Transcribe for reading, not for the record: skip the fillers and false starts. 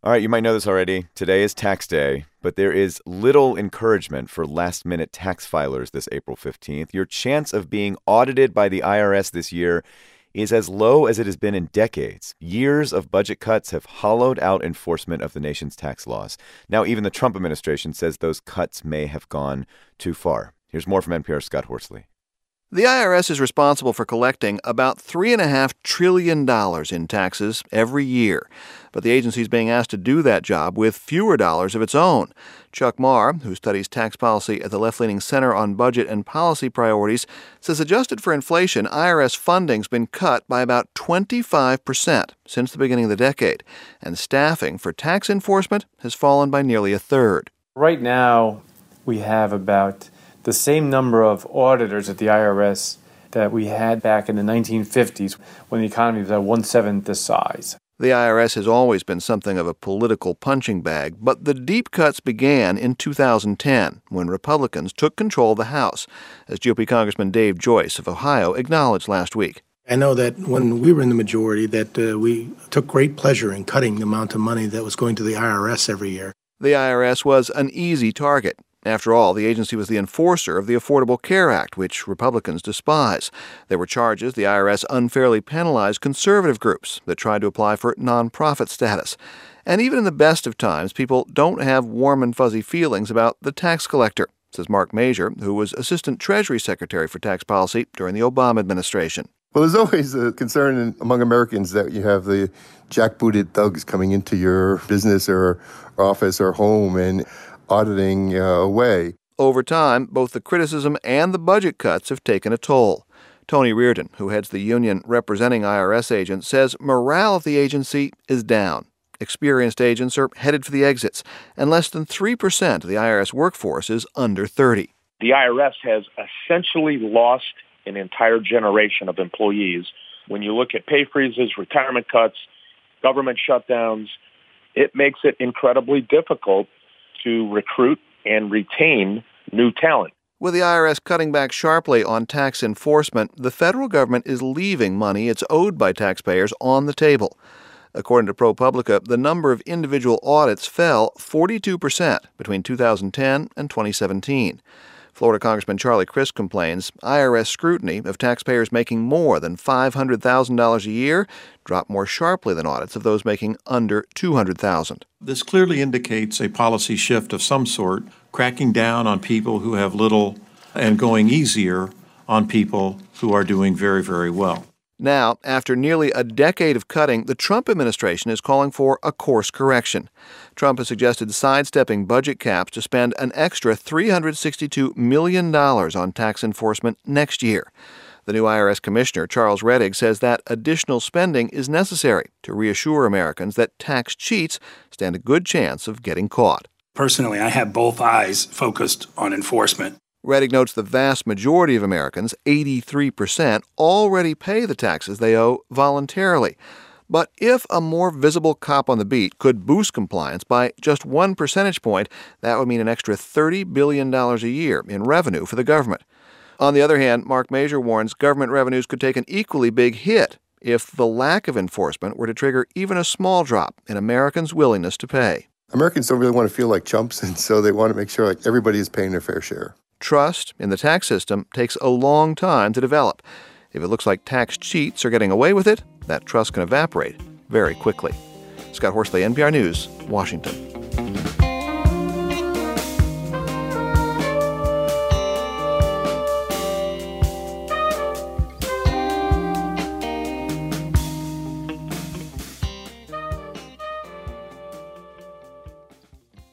All right, you might know this already. Today is tax day, but there is little encouragement for last-minute tax filers this April 15th. Your chance of being audited by the IRS this year is as low as it has been in decades. Years of budget cuts have hollowed out enforcement of the nation's tax laws. Now, even the Trump administration says those cuts may have gone too far. Here's more from NPR's Scott Horsley. The IRS is responsible for collecting about $3.5 trillion in taxes every year. But the agency is being asked to do that job with fewer dollars of its own. Chuck Marr, who studies tax policy at the left-leaning Center on Budget and Policy Priorities, says adjusted for inflation, IRS funding's been cut by about 25% since the beginning of the decade, and staffing for tax enforcement has fallen by nearly a third. Right now, we have about the same number of auditors at the IRS that we had back in the 1950s when the economy was at 1/7 the size. The IRS has always been something of a political punching bag, but the deep cuts began in 2010 when Republicans took control of the House, as GOP Congressman Dave Joyce of Ohio acknowledged last week. I know that when we were in the majority that we took great pleasure in cutting the amount of money that was going to the IRS every year. The IRS was an easy target. After all, the agency was the enforcer of the Affordable Care Act, which Republicans despise. There were charges the IRS unfairly penalized conservative groups that tried to apply for nonprofit status. And even in the best of times, people don't have warm and fuzzy feelings about the tax collector, says Mark Major, who was Assistant Treasury Secretary for Tax Policy during the Obama administration. Well, there's always a concern among Americans that you have the jackbooted thugs coming into your business or office or home and auditing away. Over time, both the criticism and the budget cuts have taken a toll. Tony Reardon, who heads the union representing IRS agents, says morale at the agency is down. Experienced agents are headed for the exits, and less than 3% of the IRS workforce is under 30. The IRS has essentially lost an entire generation of employees. When you look at pay freezes, retirement cuts, government shutdowns, it makes it incredibly difficult to recruit and retain new talent. With the IRS cutting back sharply on tax enforcement, the federal government is leaving money it's owed by taxpayers on the table. According to ProPublica, the number of individual audits fell 42% between 2010 and 2017. Florida Congressman Charlie Crist complains IRS scrutiny of taxpayers making more than $500,000 a year dropped more sharply than audits of those making under $200,000. This clearly indicates a policy shift of some sort, cracking down on people who have little and going easier on people who are doing very, very well. Now, after nearly a decade of cutting, the Trump administration is calling for a course correction. Trump has suggested sidestepping budget caps to spend an extra $362 million on tax enforcement next year. The new IRS commissioner, Charles Rettig, says that additional spending is necessary to reassure Americans that tax cheats stand a good chance of getting caught. Personally, I have both eyes focused on enforcement. Rettig notes the vast majority of Americans, 83%, already pay the taxes they owe voluntarily. But if a more visible cop on the beat could boost compliance by just 1 percentage point, that would mean an extra $30 billion a year in revenue for the government. On the other hand, Mark Major warns government revenues could take an equally big hit if the lack of enforcement were to trigger even a small drop in Americans' willingness to pay. Americans don't really want to feel like chumps, and so they want to make sure like everybody is paying their fair share. Trust in the tax system takes a long time to develop. If it looks like tax cheats are getting away with it, that trust can evaporate very quickly. Scott Horsley, NPR News, Washington.